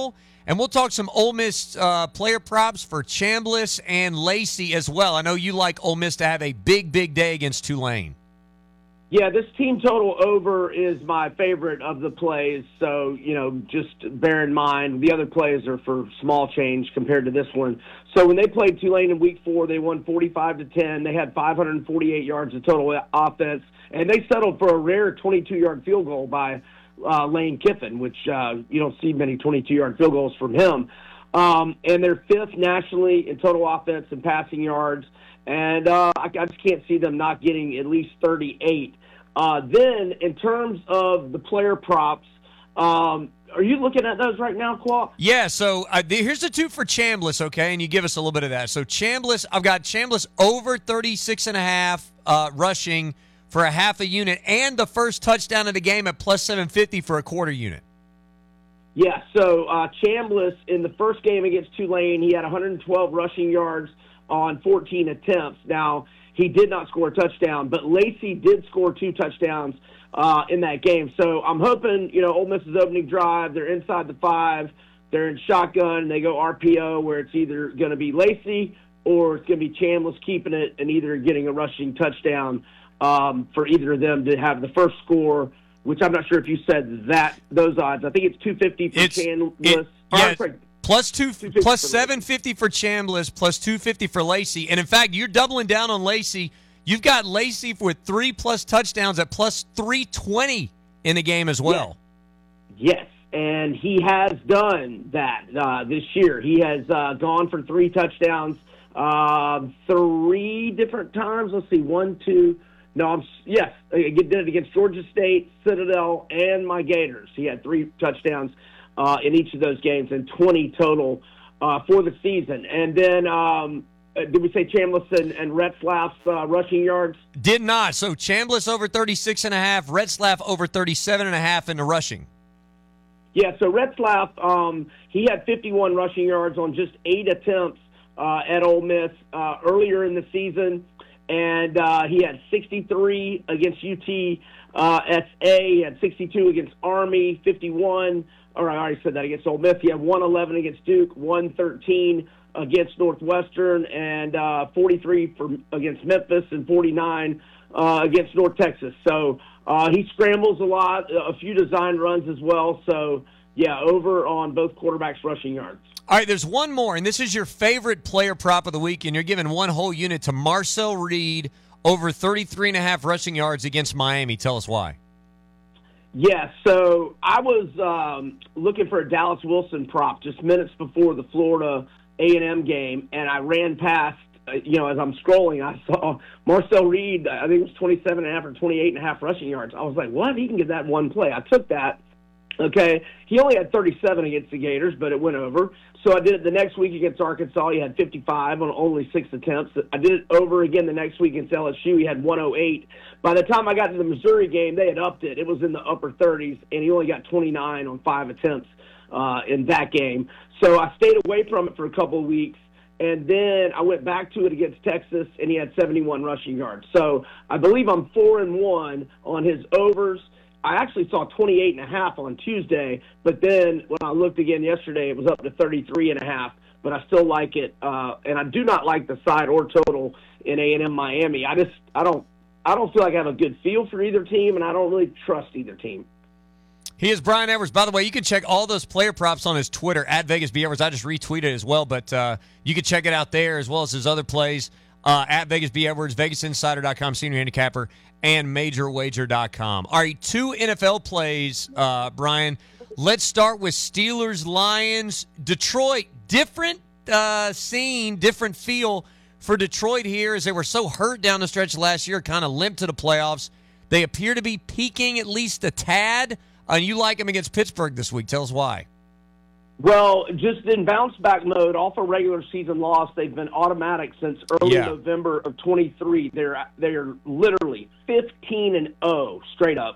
And we'll talk some Ole Miss player props for Chambliss and Lacey as well. I know you like Ole Miss to have a big, big day against Tulane. Yeah, this team total over is my favorite of the plays. So, just bear in mind the other plays are for small change compared to this one. So when they played Tulane in Week 4, they won 45-10. They had 548 yards of total offense, and they settled for a rare 22-yard field goal by Lane Kiffin, which you don't see many 22-yard field goals from him. And they're fifth nationally in total offense and passing yards. And I just can't see them not getting at least 38. Then, in terms of the player props, are you looking at those right now, Quaw? Yeah, so here's the two for Chambliss, okay, and you give us a little bit of that. So Chambliss, I've got Chambliss over 36.5 rushing for a half a unit and the first touchdown of the game at plus 750 for a quarter unit. Yeah, so Chambliss in the first game against Tulane, he had 112 rushing yards on 14 attempts. Now, he did not score a touchdown, but Lacey did score 2 touchdowns in that game. So I'm hoping, Ole Miss's opening drive, they're inside the 5, they're in shotgun, and they go RPO where it's either going to be Lacey or it's going to be Chambliss keeping it and either getting a rushing touchdown for either of them to have the first score, which I'm not sure if you said those odds. I think it's 250 for Chambliss. Plus 750 for Chambliss, plus 250 for Lacey. And, in fact, you're doubling down on Lacey. You've got Lacey with 3+ touchdowns at plus 320 in the game as well. Yes, and he has done that this year. He has gone for 3 touchdowns 3 different times. Let's see, 1, 2. Yes, he did it against Georgia State, Citadel, and my Gators. He had 3 touchdowns in each of those games, and 20 total for the season. And then, did we say Chambliss and Retzlaff's rushing yards? Did not. So Chambliss over 36.5, Retzlaff over 37.5 in the rushing. Yeah, so Retzlaff, he had 51 rushing yards on just 8 attempts at Ole Miss earlier in the season, and he had 63 against UTSA. He had 62 against Army, 51. All right, I already said that against Ole Miss. He had 111 against Duke, 113 against Northwestern, and 43 against Memphis, and 49 against North Texas. So he scrambles a lot, a few design runs as well. So, yeah, over on both quarterbacks' rushing yards. All right, there's one more, and this is your favorite player prop of the week, and you're giving one whole unit to Marcel Reed over 33.5 rushing yards against Miami. Tell us why. Yeah, so I was looking for a Dallas Wilson prop just minutes before the Florida A&M game, and I ran past, as I'm scrolling, I saw Marcel Reed, I think it was 27.5 or 28.5 rushing yards. I was like, what? He can get that one play. I took that. Okay, he only had 37 against the Gators, but it went over. So I did it the next week against Arkansas. He had 55 on only 6 attempts. I did it over again the next week against LSU. He had 108. By the time I got to the Missouri game, they had upped it. It was in the upper 30s, and he only got 29 on 5 attempts in that game. So I stayed away from it for a couple of weeks, and then I went back to it against Texas, and he had 71 rushing yards. So I believe I'm 4-1 on his overs. I actually saw 28.5 on Tuesday, but then when I looked again yesterday, it was up to 33.5. But I still like it, and I do not like the side or total in A&M Miami. I don't feel like I have a good feel for either team, and I don't really trust either team. He is Brian Edwards. By the way, you can check all those player props on his Twitter, at VegasBEdwards. I just retweeted it as well, but you can check it out there as well as his other plays at VegasBEdwards, VegasInsider.com, Senior Handicapper, and MajorWager.com. All right, 2 NFL plays, Brian. Let's start with Steelers-Lions. Detroit, different scene, different feel for Detroit here as they were so hurt down the stretch last year, kind of limped to the playoffs. They appear to be peaking at least a tad. You like them against Pittsburgh this week. Tell us why. Well, just in bounce-back mode, off a regular season loss, they've been automatic since early November of 23. They're literally 15-0 straight up.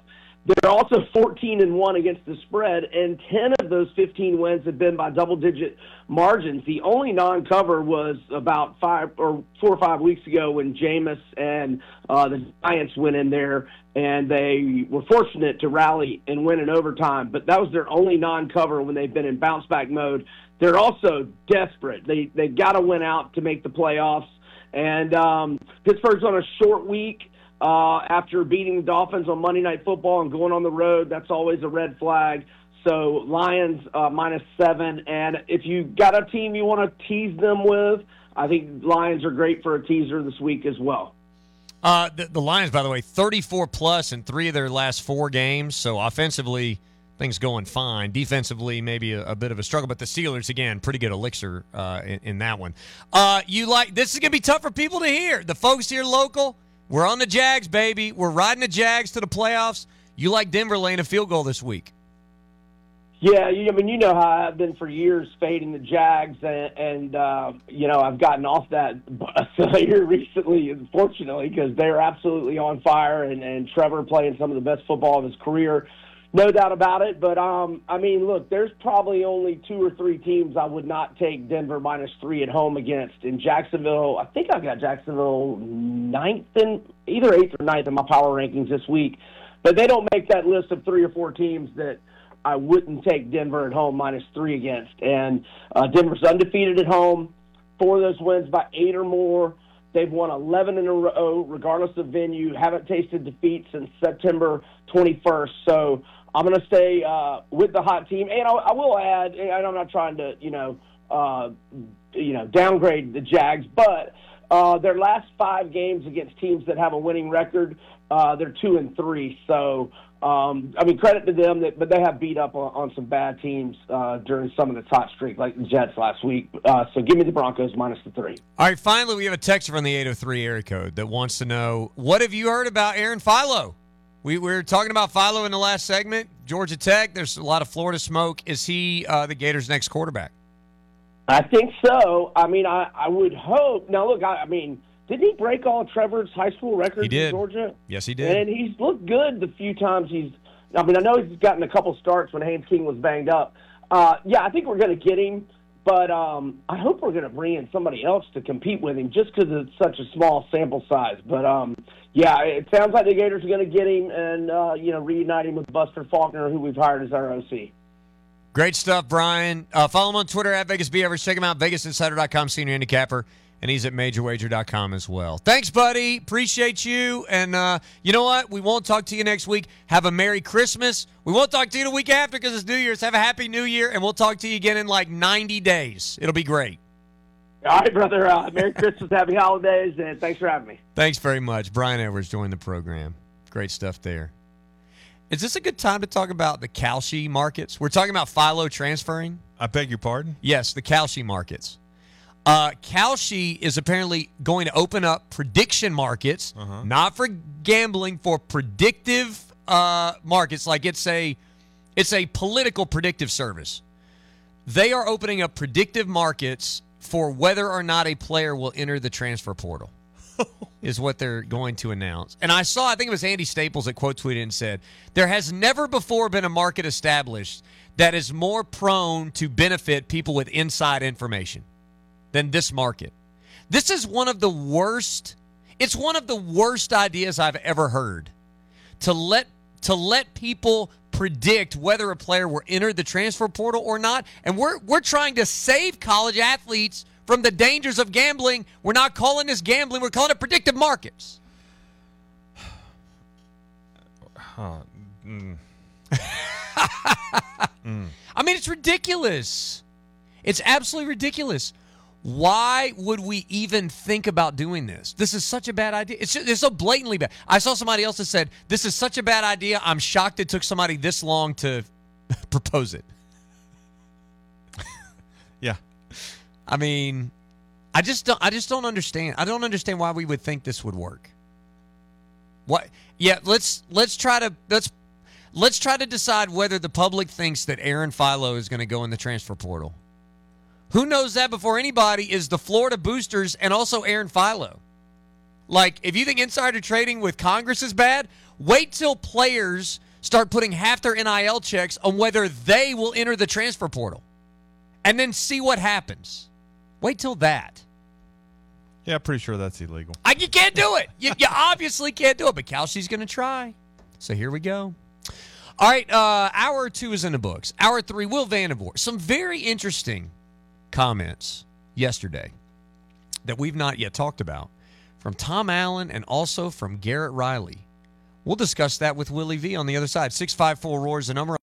They're also 14-1 against the spread, and 10 of those 15 wins have been by double-digit margins. The only non-cover was about 4 or 5 weeks ago when Jameis and the Giants went in there, and they were fortunate to rally and win in overtime. But that was their only non-cover when they've been in bounce-back mode. They're also desperate. They got to win out to make the playoffs. And Pittsburgh's on a short week. After beating the Dolphins on Monday Night Football and going on the road, that's always a red flag. So Lions -7, and if you got a team you want to tease them with, I think Lions are great for a teaser this week as well. The Lions, by the way, 34+ in 3 of their last 4 games. So offensively, things going fine. Defensively, maybe a bit of a struggle. But the Steelers, again, pretty good elixir in that one. This is going to be tough for people to hear. The folks here local. We're on the Jags, baby. We're riding the Jags to the playoffs. You like Denver laying a field goal this week? Yeah, I mean, you know how I've been for years fading the Jags, and I've gotten off that bus here recently, unfortunately, because they're absolutely on fire, and Trevor playing some of the best football of his career. No doubt about it, but, I mean, look, there's probably only 2 or 3 teams I would not take Denver -3 at home against. In Jacksonville, I think I've got Jacksonville either 8th or 9th in my power rankings this week, but they don't make that list of 3 or 4 teams that I wouldn't take Denver at home -3 against. And Denver's undefeated at home, 4 of those wins by 8 or more. They've won 11 in a row, regardless of venue, haven't tasted defeat since September 21st. So I'm going to stay with the hot team. And I will add, and I'm not trying to, downgrade the Jags, but their last 5 games against teams that have a winning record, they're 2-3. So, credit to them, but they have beat up on some bad teams during some of the top streak, like the Jets last week. So give me the Broncos -3. All right, finally, we have a texter from the 803 area code that wants to know, what have you heard about Aaron Philo? We were talking about Philo in the last segment. Georgia Tech, there's a lot of Florida smoke. Is he the Gators' next quarterback? I think so. I mean, I would hope. Now, look, didn't he break all of Trevor's high school records in Georgia? Yes, he did. And he's looked good the few times I know he's gotten a couple starts when Haynes King was banged up. I think we're going to get him, but I hope we're going to bring in somebody else to compete with him just because it's such a small sample size. But, it sounds like the Gators are going to get him and, reunite him with Buster Faulkner, who we've hired as our OC. Great stuff, Brian. Follow him on Twitter at VegasBeavers. Check him out, VegasInsider.com, senior handicapper. And he's at MajorWager.com as well. Thanks, buddy. Appreciate you. And you know what? We won't talk to you next week. Have a Merry Christmas. We won't talk to you the week after because it's New Year's. Have a Happy New Year, and we'll talk to you again in like 90 days. It'll be great. All right, brother. Merry Christmas, Happy Holidays, and thanks for having me. Thanks very much. Brian Edwards joined the program. Great stuff there. Is this a good time to talk about the Kalshi markets? We're talking about Philo transferring. I beg your pardon? Yes, the Kalshi markets. Kalshi is apparently going to open up prediction markets, not for gambling, for predictive markets. Like it's a political predictive service. They are opening up predictive markets for whether or not a player will enter the transfer portal. Is what they're going to announce. And I think it was Andy Staples that quote tweeted and said, there has never before been a market established that is more prone to benefit people with inside information than this market. This is one of the worst. It's one of the worst ideas I've ever heard. To let people predict whether a player will enter the transfer portal or not. And we're trying to save college athletes from the dangers of gambling. We're not calling this gambling. We're calling it predictive markets. I mean, it's ridiculous. It's absolutely ridiculous. Why would we even think about doing this? This is such a bad idea. It's so blatantly bad. I saw somebody else that said, this is such a bad idea, I'm shocked it took somebody this long to propose it. Yeah. I mean, I just don't understand. I don't understand why we would think this would work. What? Yeah, let's try to decide whether the public thinks that Aaron Philo is going to go in the transfer portal. Who knows that before anybody is the Florida Boosters and also Aaron Philo. Like, if you think insider trading with Congress is bad, wait till players start putting half their NIL checks on whether they will enter the transfer portal and then see what happens. Wait till that. Yeah, I'm pretty sure that's illegal. You can't do it. You obviously can't do it, but Kalshi's going to try. So here we go. All right, hour 2 is in the books. Hour 3, Will Vandervoort. Some very interesting comments yesterday that we've not yet talked about from Tom Allen and also from Garrett Riley. We'll discuss that with Willie V on the other side. 654 Roar is the number.